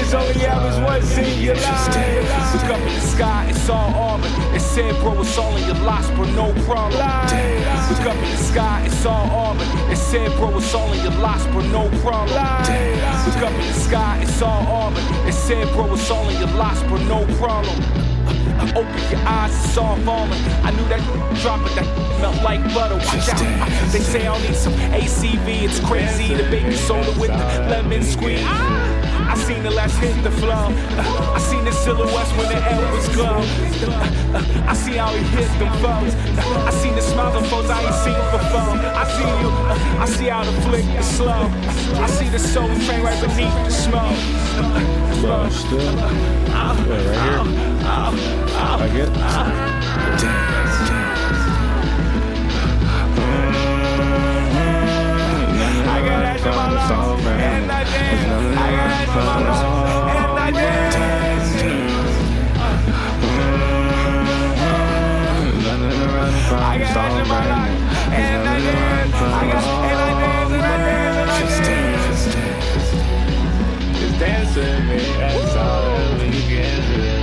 only happens once in your life. Look up in the sky, it's all orbit. They said, bro, it's all in your lots, but no problem. Look up in the sky, it's all orbit. They said, bro, it's all in your lots, but no problem. Look up in the sky, it's all orbit. They said, bro, it's all in your lots, but no problem. Open your eyes, it's all falling. I knew that dropping that melt like butter. Watch out. They say I'll need some ACV. It's crazy. The baby soda with the lemon squeeze. I seen the last hit the flow. I seen the silhouettes when the air was glow. I see how he hit them foes. I seen the smiles on foes I ain't seen before. I see you. I see how the flick is slow. I see the soul train right beneath the smoke. Still. Right here. I get I got that to my lungs, and I dance. I got that to my lungs, and I dance. I got that to my lungs, and I dance. I got, and I dance, and I dance, and I dance. Just dancing, man. That's all that we can do.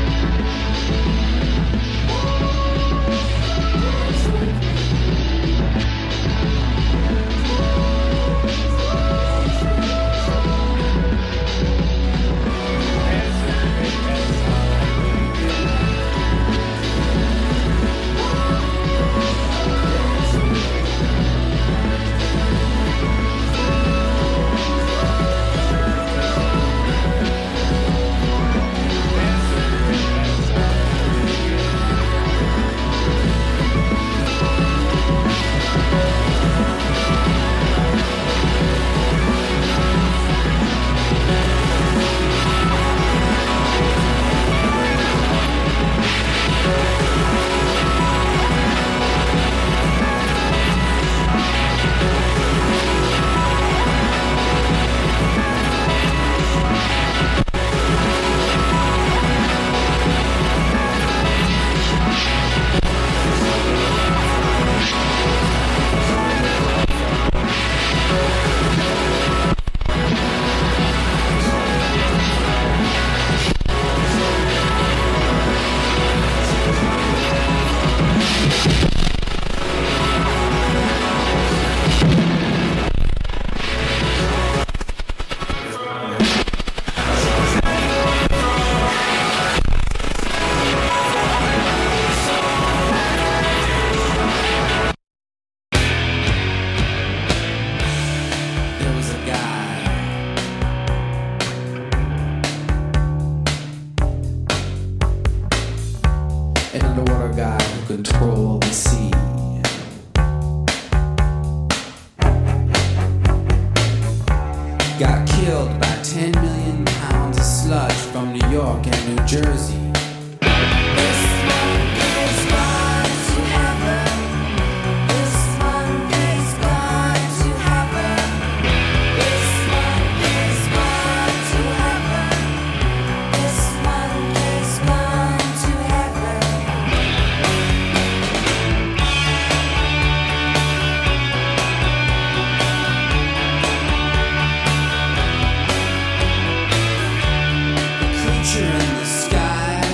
Creature in the sky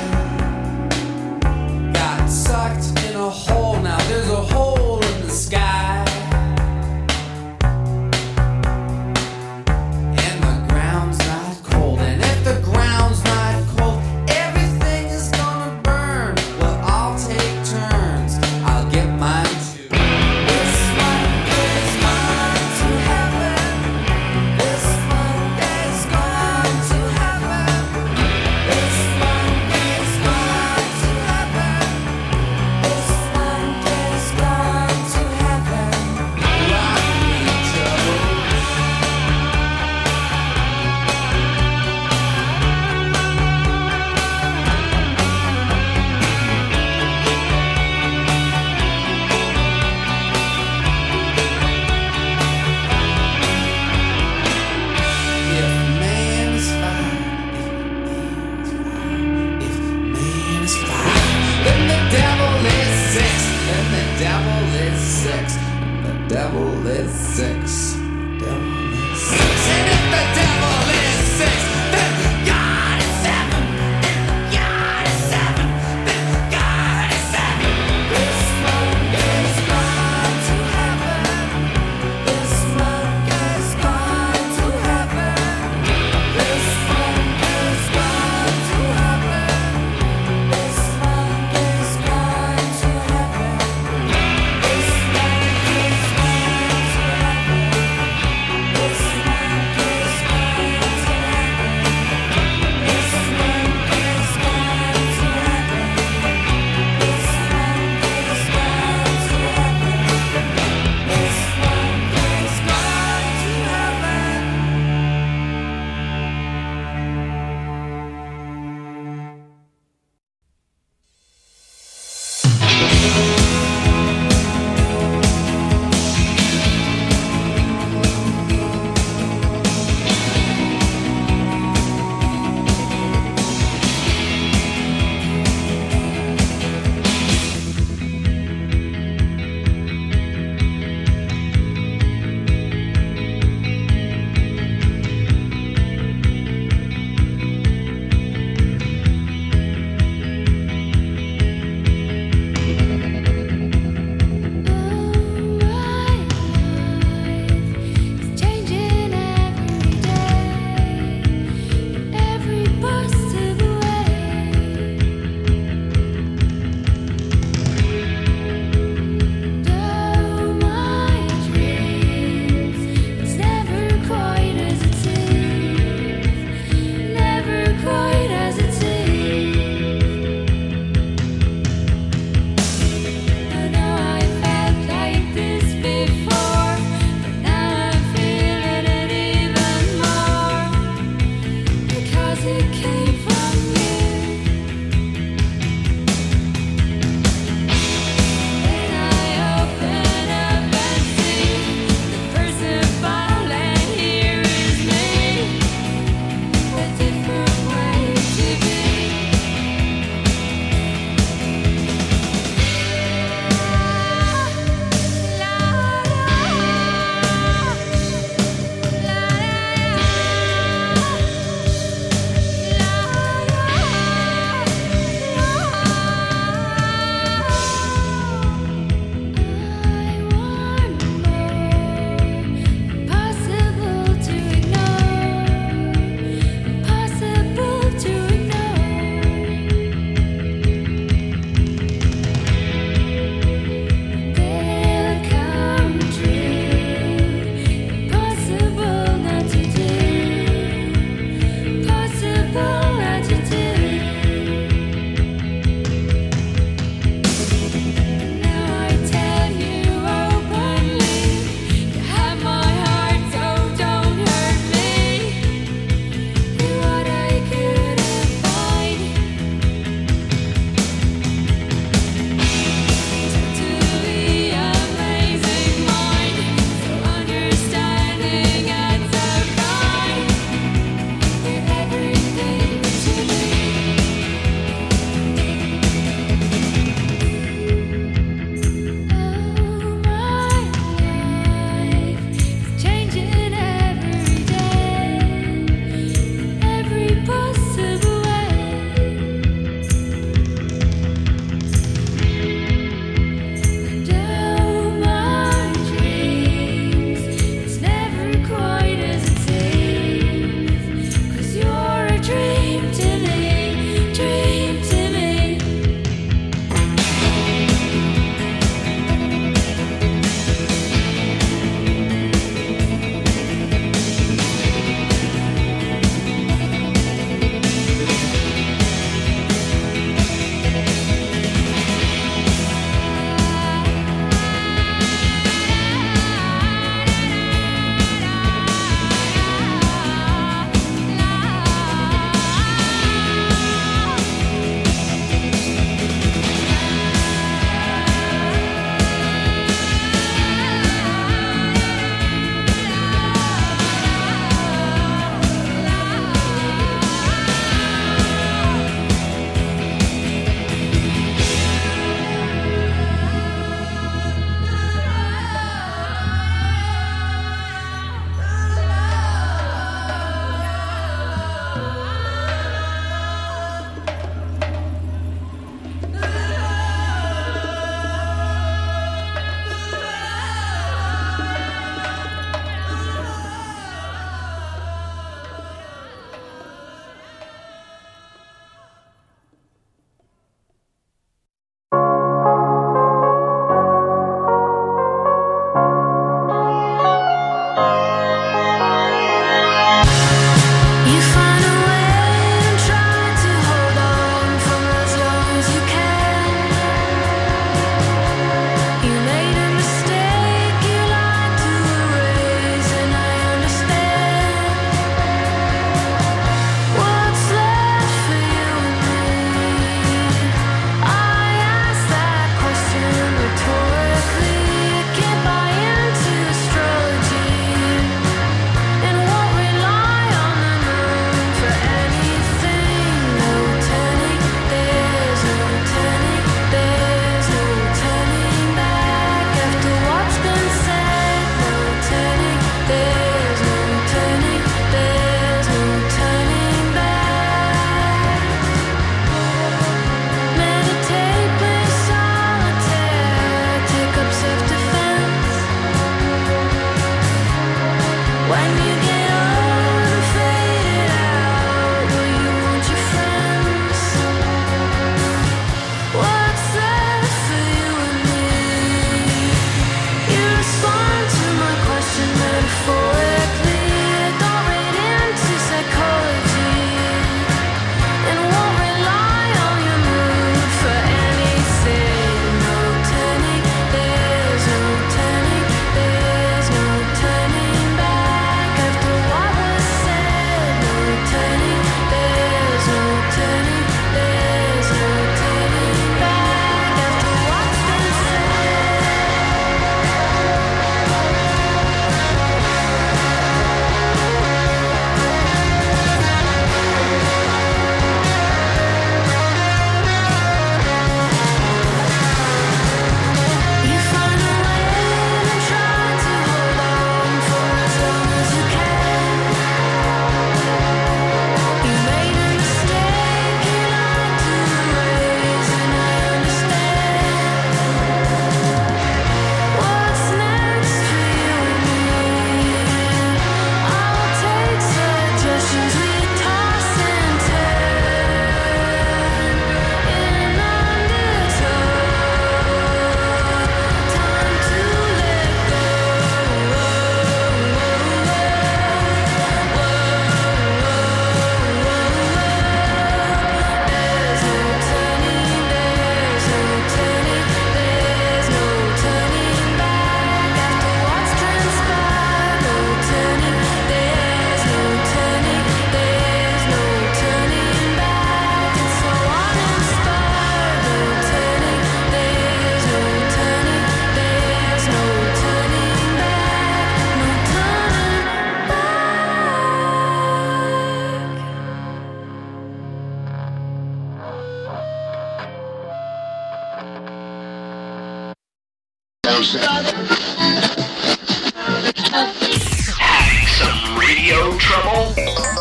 Some radio trouble?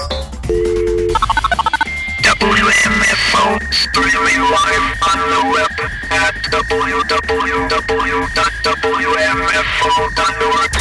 WMFO streaming live on the web at www.wmfo.org.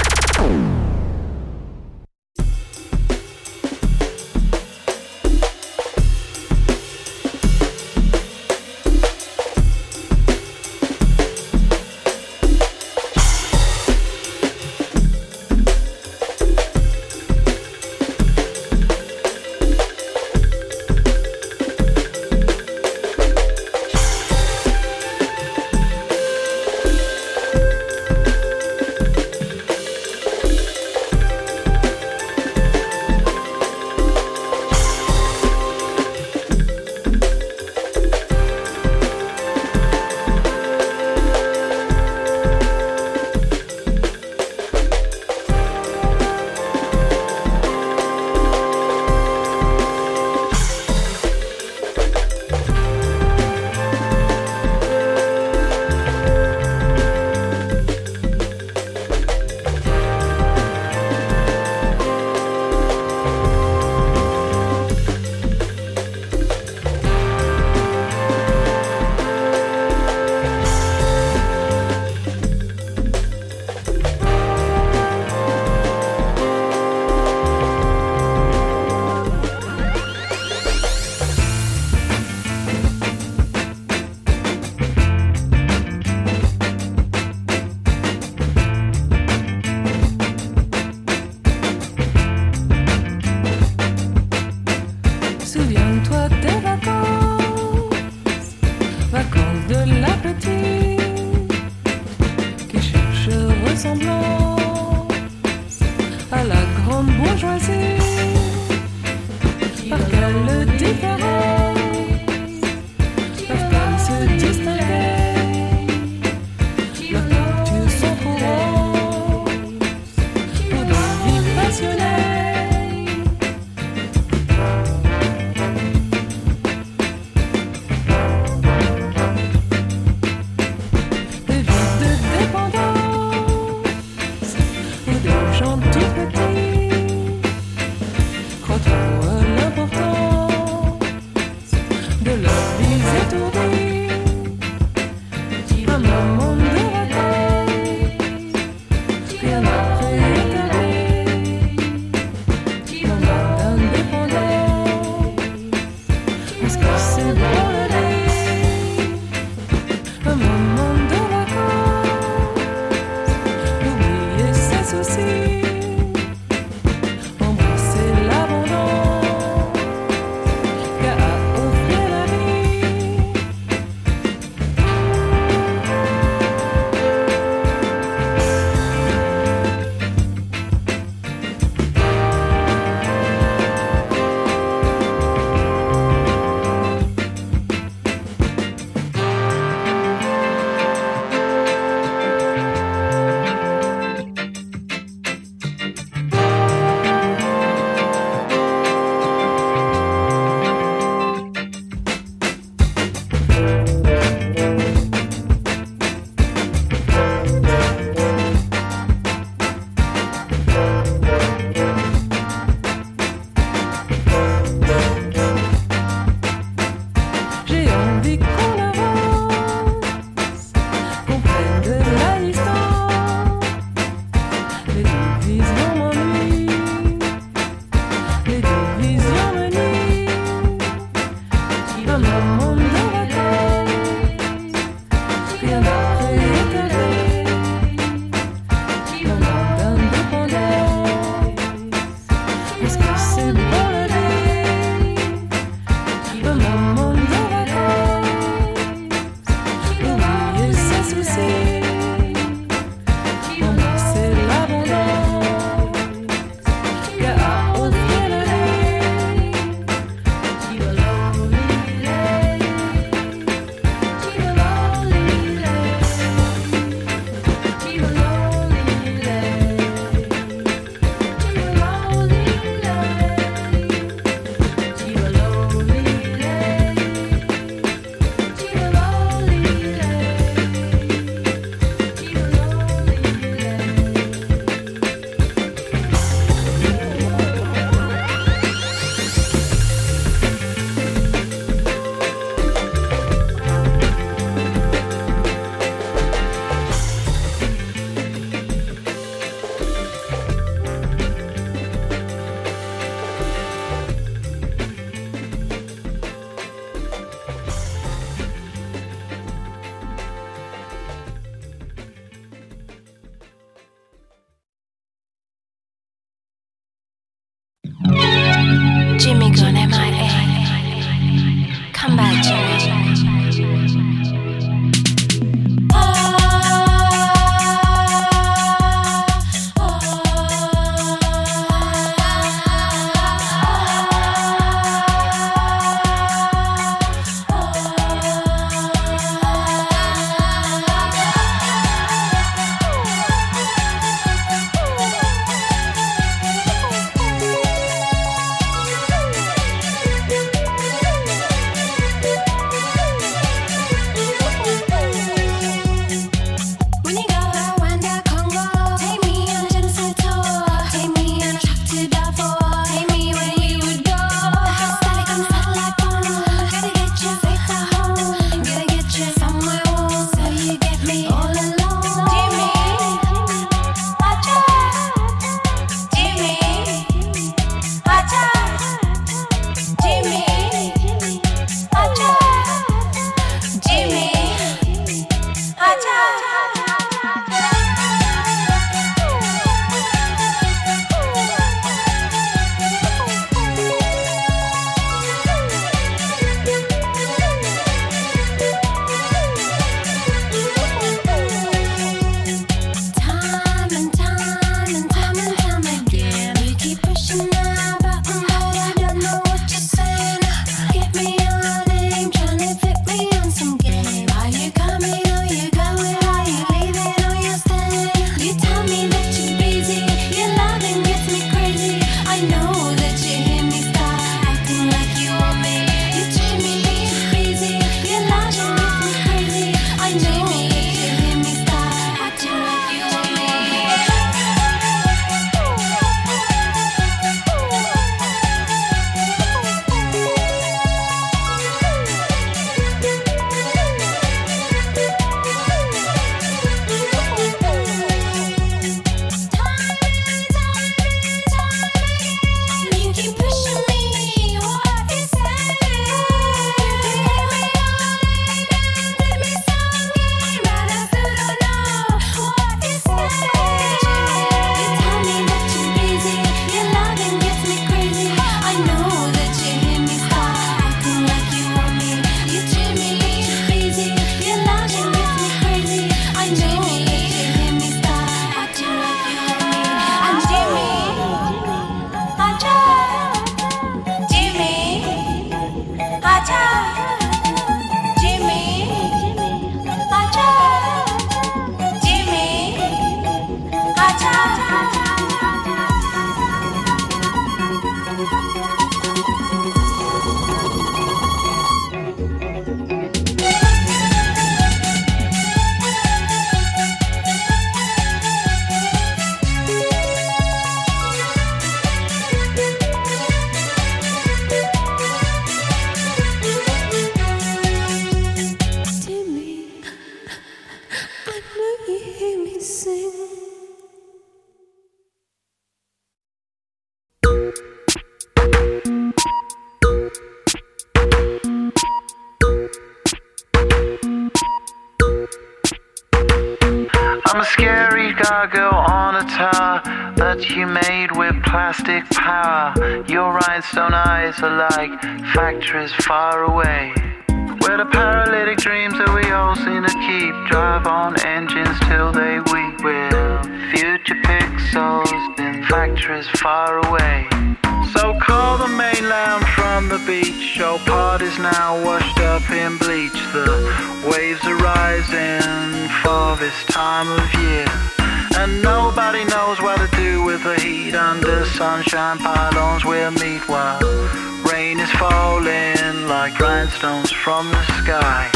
I'm a scary gargoyle on a tower that you made with plastic power. Your rhinestone eyes are like factories far away, where the paralytic dreams that we all seem to keep drive on engines till they weep. We're future pixels in factories far away. So call the mainland from the beach. Your party's now washed up in bleach. The waves are rising for this time of year, and nobody knows what to do with the heat. Under sunshine pylons we'll meet while rain is falling like rhinestones from the sky.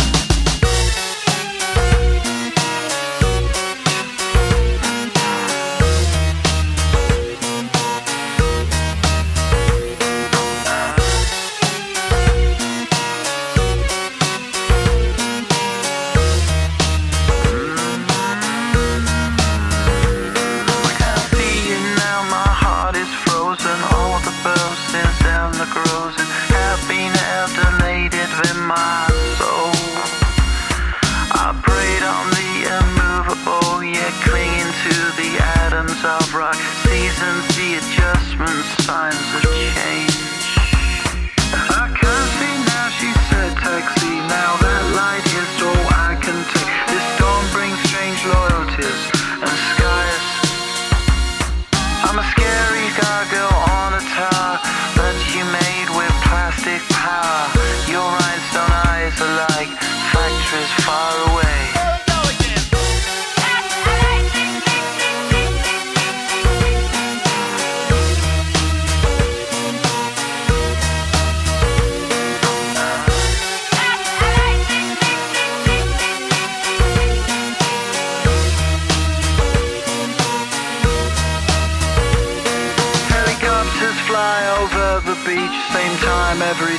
Have been alternated with my soul.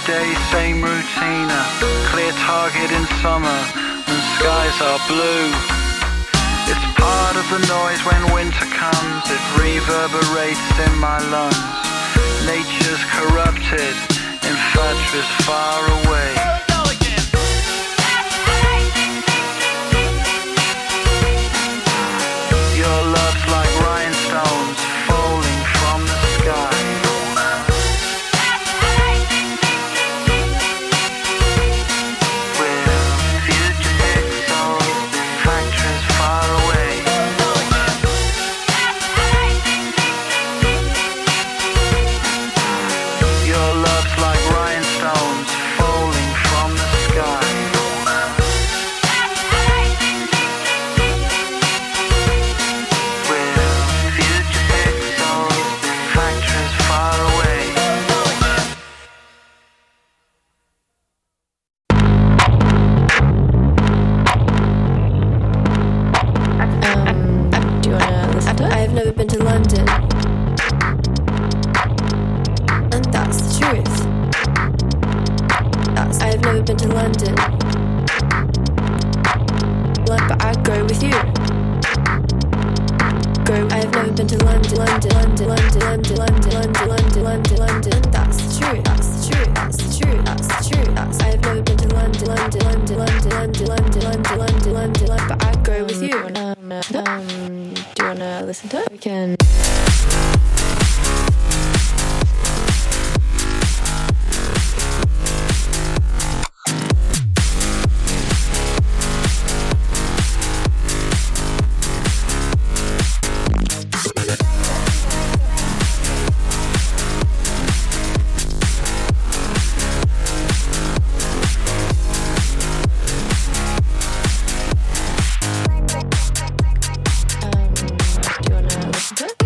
day, same routine. Clear target in summer and skies are blue. It's part of the noise when winter comes. It reverberates in my lungs. Nature's corrupted, infatuous far away. Your love's like rhinestones falling from the sky. We're future pixels, factories far away. Your love's like rhinestones falling from the sky. We're future pixels, factories far away. Do you wanna listen to it? I've never been to London, and that's the truth. I've never been to London, but I'd go with you. I've never been to London, London, London, London, London, London, London, London, London, London, and that's the truth. That's the truth. That's the truth. That's the truth. I've never been to London, London, London, London, London, London, London, London, London, London, but I'd go with you. Do you wanna listen to it? We can. Do you wanna listen to it?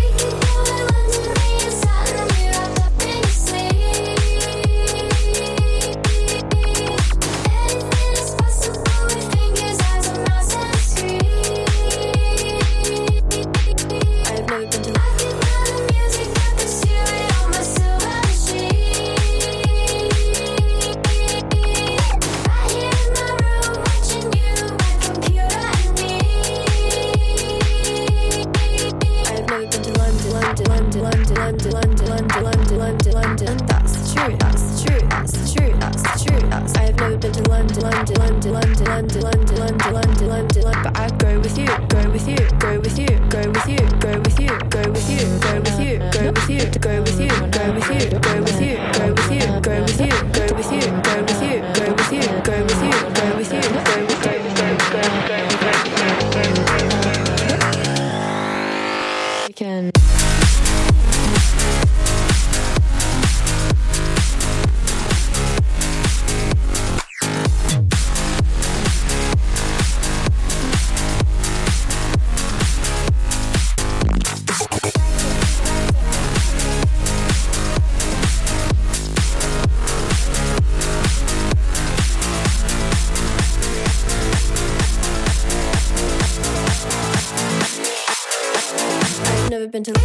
been to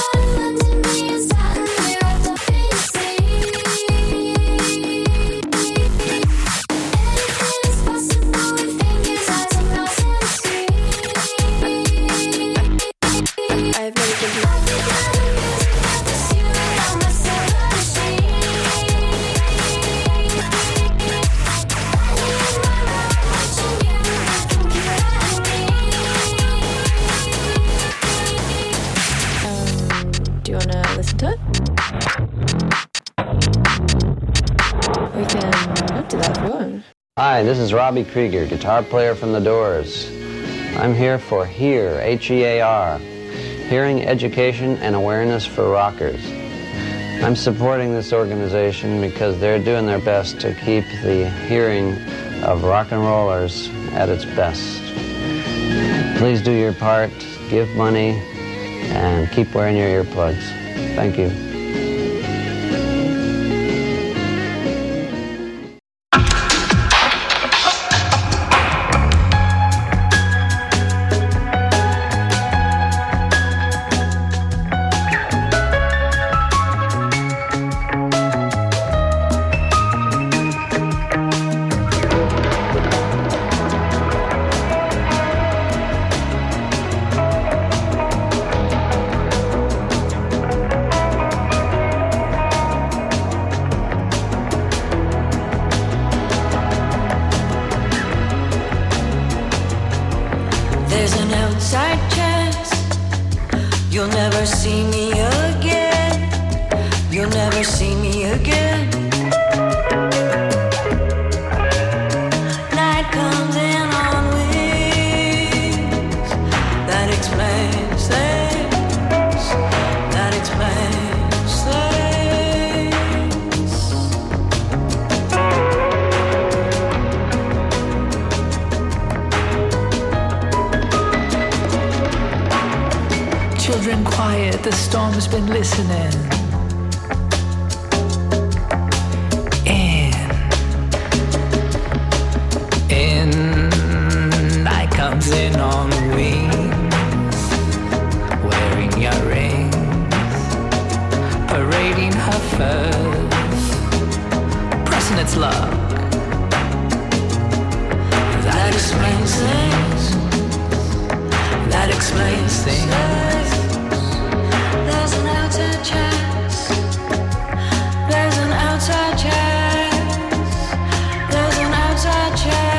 Hi, this is Robbie Krieger, guitar player from The Doors. I'm here for HEAR, H-E-A-R, Hearing Education and Awareness for Rockers. I'm supporting this organization because they're doing their best to keep the hearing of rock and rollers at its best. Please do your part, give money, and keep wearing your earplugs. Thank you. outside chance. You'll never see me again. You'll never see me again. Night comes in on wings. That explains things. That explains things. Children quiet, the storm's been listening. Comes in on wings, wearing earrings, parading her furs, pressing its luck. That explains things. That explains things. There's an outside chance. There's an outside chance. There's an outside chance.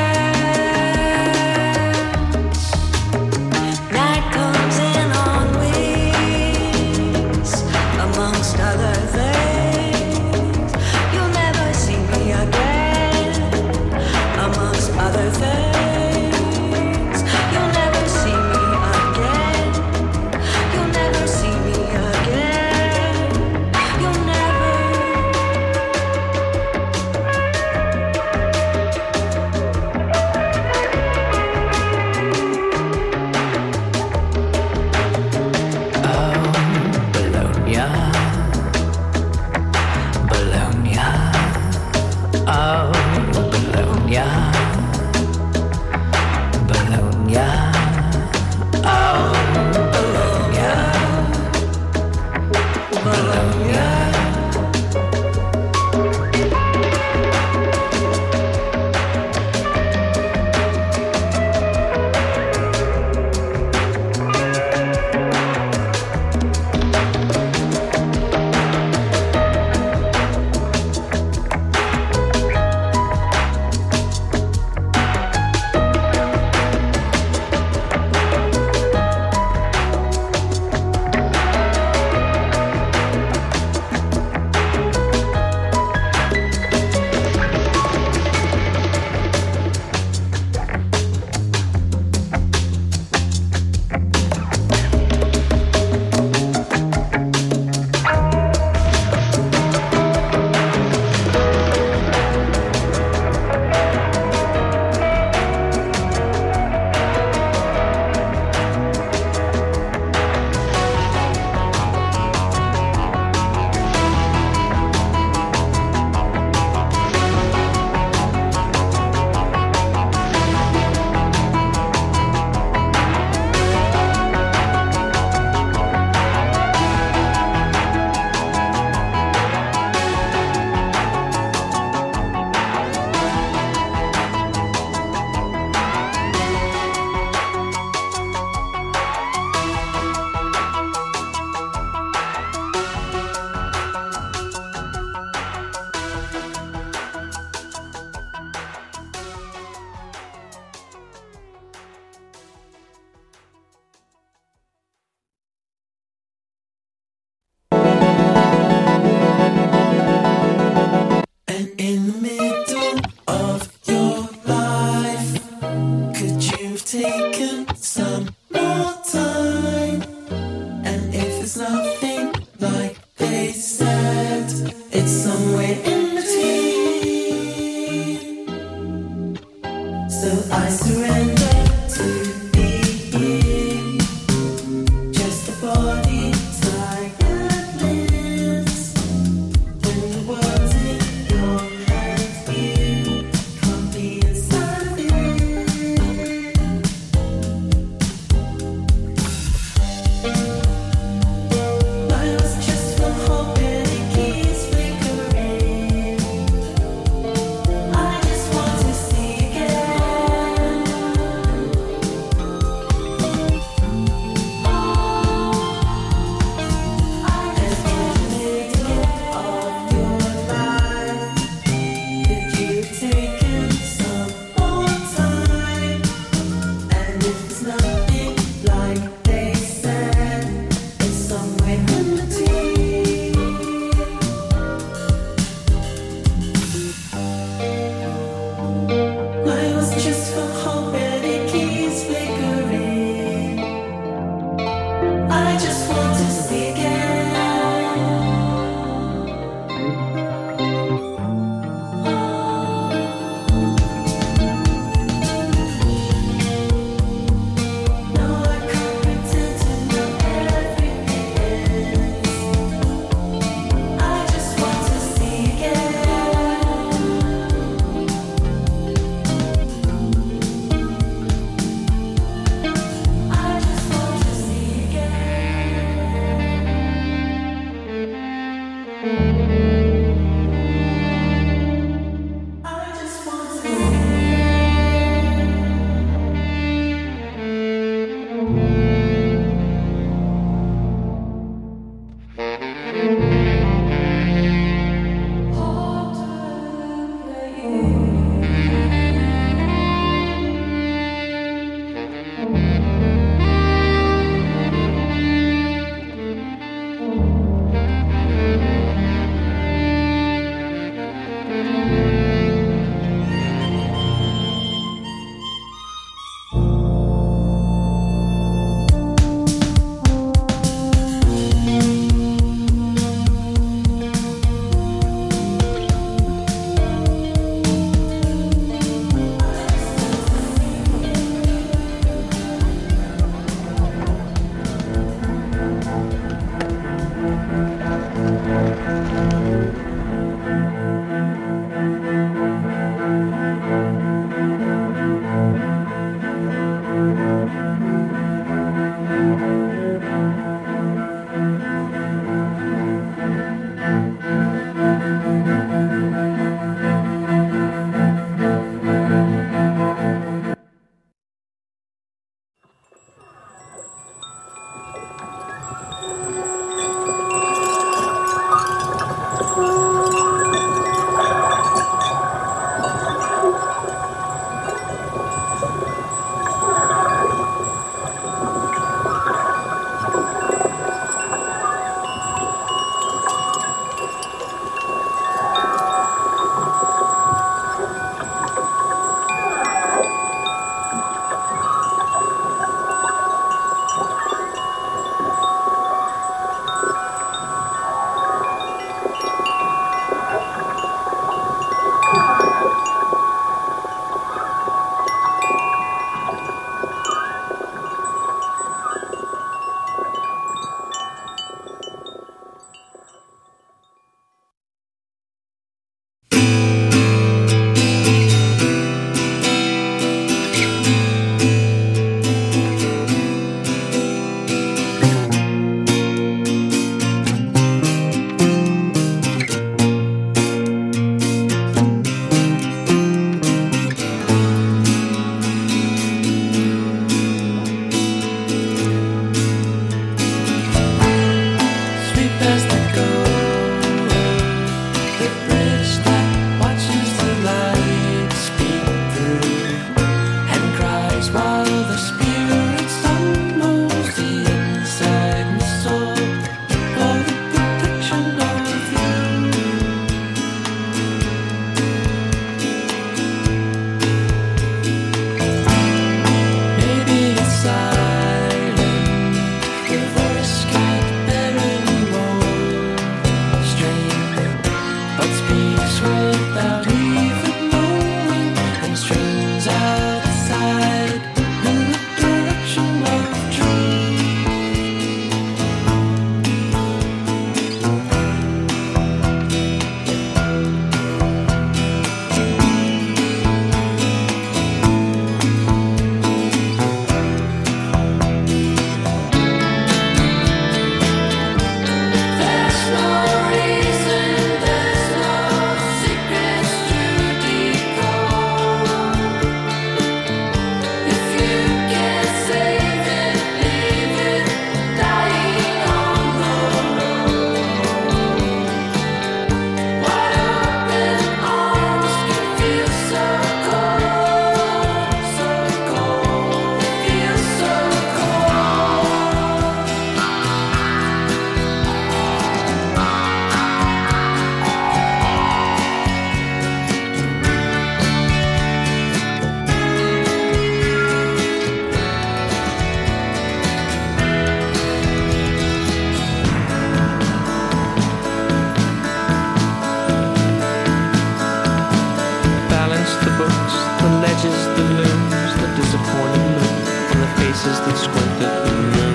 The ledges, the looms, the disappointed moon, and the faces that squint at the moon.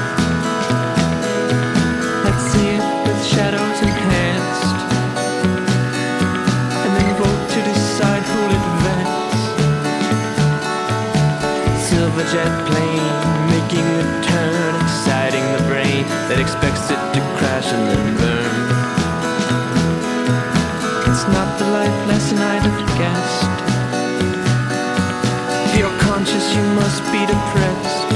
Let's see it with shadows enhanced, and then vote to decide who'll advance. Silver jet plane making a turn, exciting the brain that expects it to crash and then burn. It's not the life lesson I'd have guessed. If you're conscious, you must be depressed,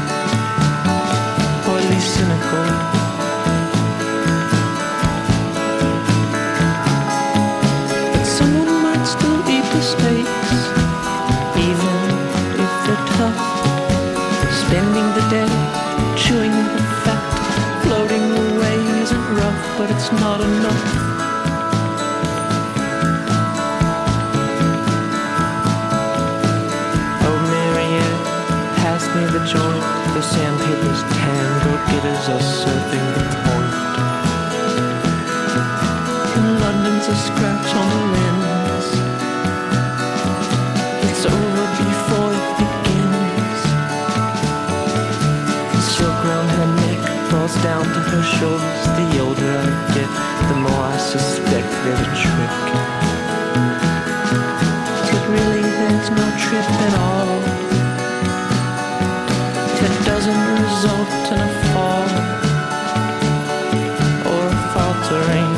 or at least cynical. But someone might still eat the steaks, even if they're tough. Spending the day chewing the fat, floating away isn't rough, but it's not enough. Me the joint, the sandpaper's tan, go-getters are surfing the point, and London's a scratch on the lens. It's over before it begins. The silk round her neck falls down to her shoulders. The older I get, the more I suspect they're a trick. But really there's no trip at all. It doesn't result in a fall or a faltering.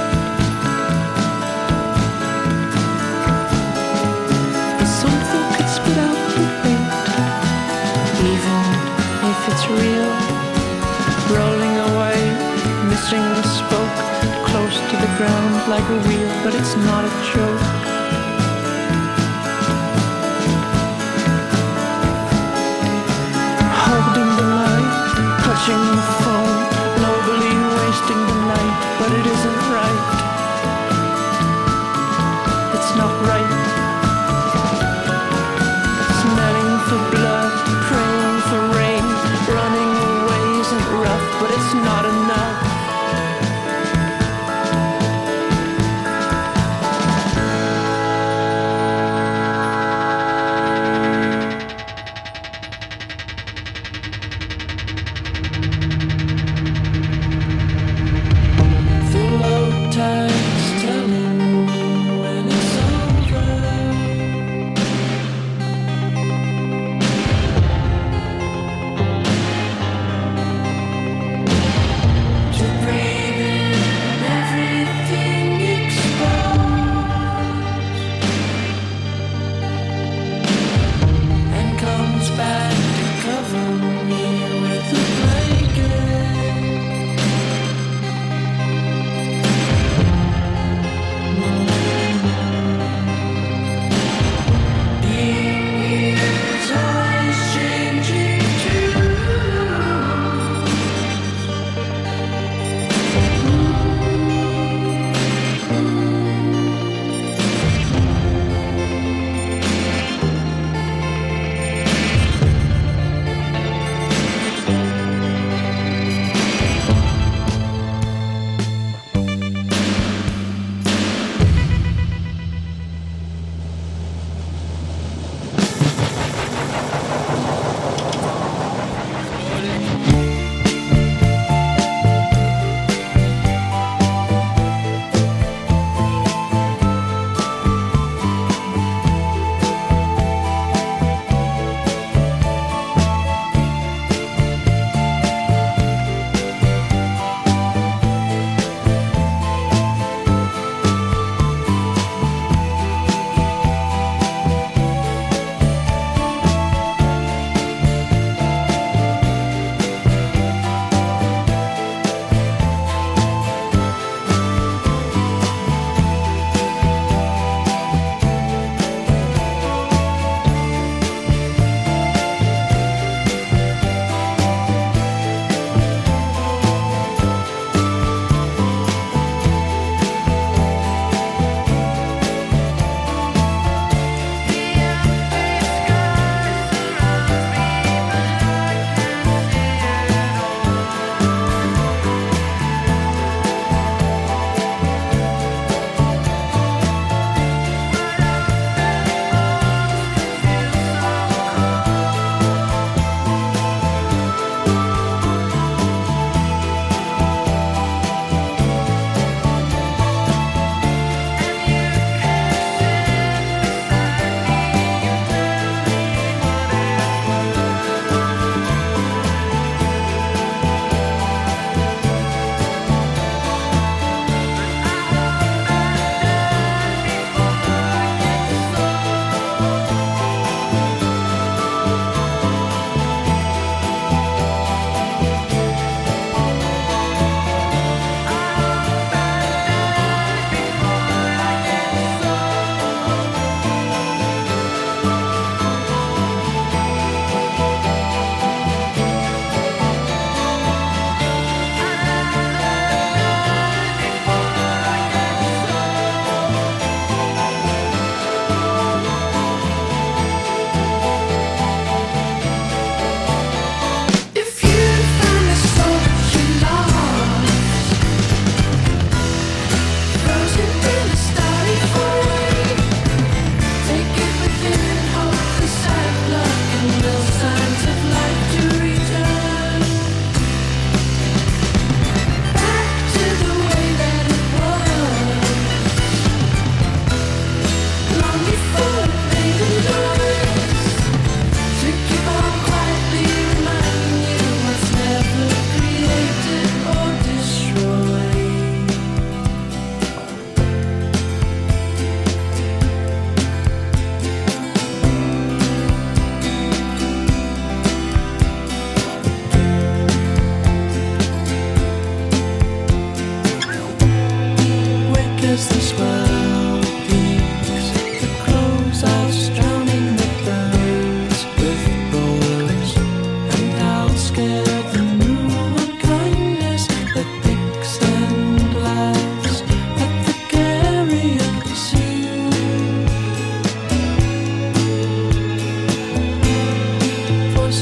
Something could spit out the bait, even if it's real. Rolling away, missing the spoke, close to the ground like a wheel, but it's not a joke. Touching the phone, nobly wasting the night, but it isn't right. It's not right. Smelling for blood, praying for rain, running away isn't rough, but it's not enough.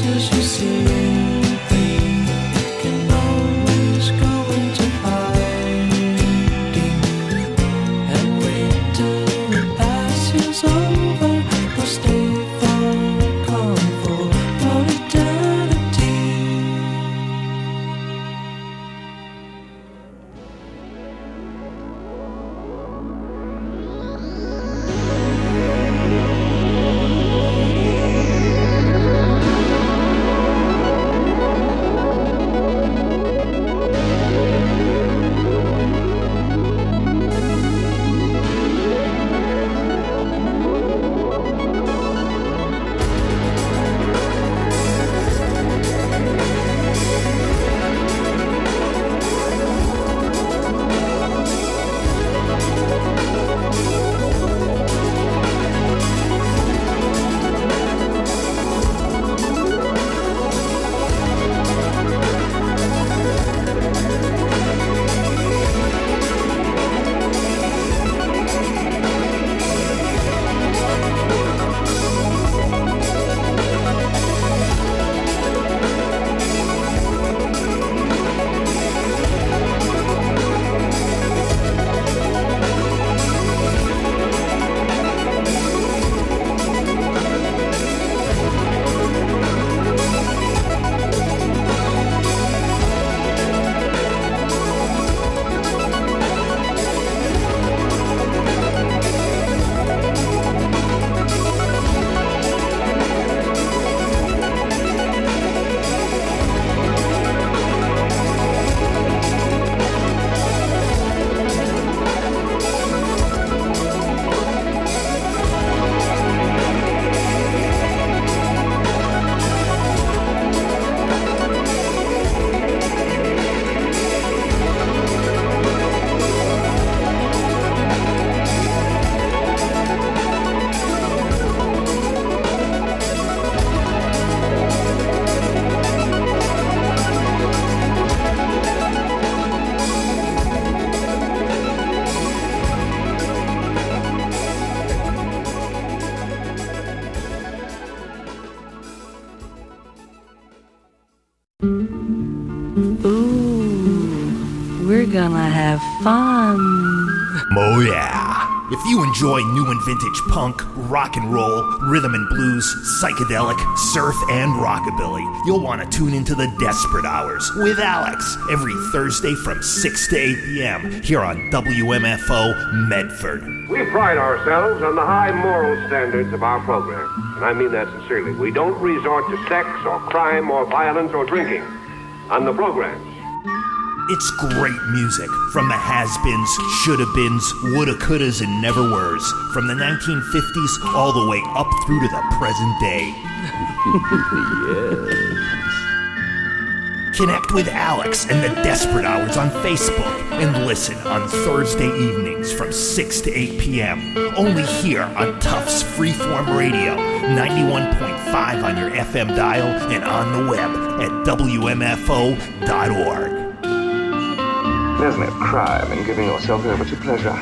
places you see, can always go into hiding and wait till the past is over. Or stay far gone for all eternity. We're gonna have fun. Oh yeah. If you enjoy new and vintage punk, rock and roll, rhythm and blues, psychedelic, surf, and rockabilly, you'll want to tune into the Desperate Hours with Alex every Thursday from 6 to 8 p.m. here on WMFO Medford. We pride ourselves on the high moral standards of our program, and I mean that sincerely. We don't resort to sex or crime or violence or drinking on the programs. It's great music from the has-beens, shoulda-beens, woulda-couldas, and never-weres, from the 1950s all the way up through to the present day. Yes. Connect with Alex and the Desperate Hours on Facebook and listen on Thursday evenings from 6 to 8 p.m. Only here on Tufts Freeform Radio, 91.5 on your FM dial and on the web at WMFO.org. There's no crime in giving yourself over to pleasure.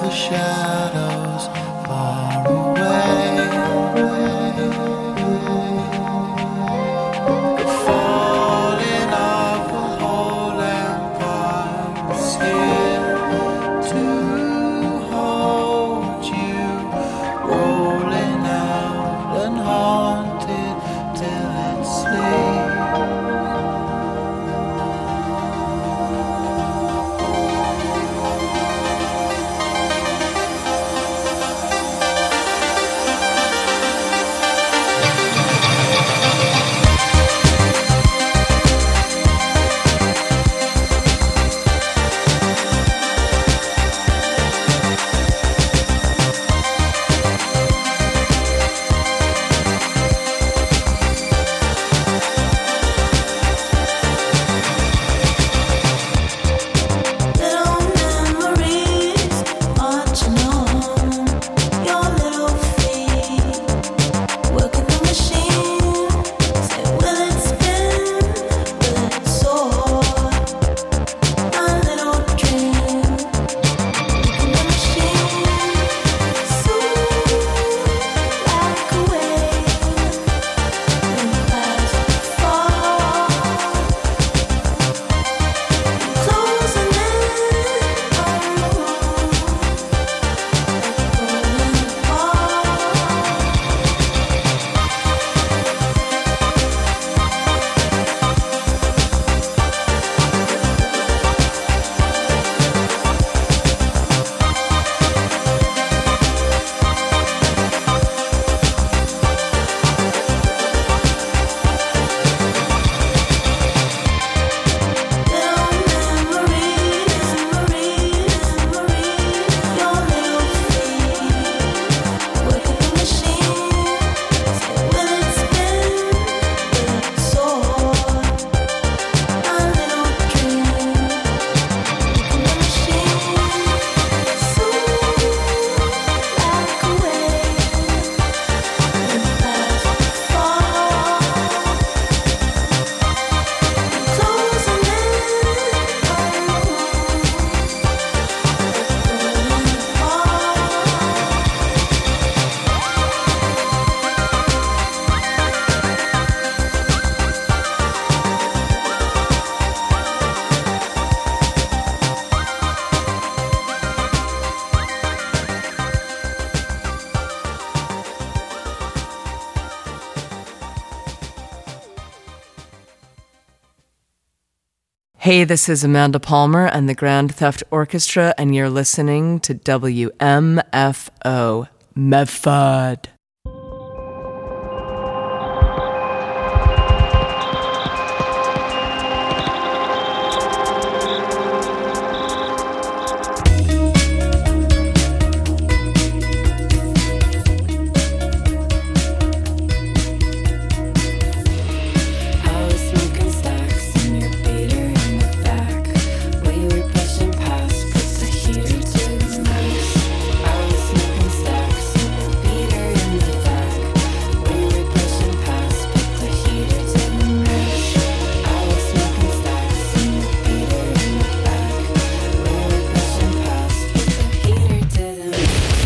Hey, this is Amanda Palmer and the Grand Theft Orchestra, and you're listening to WMFO Medford.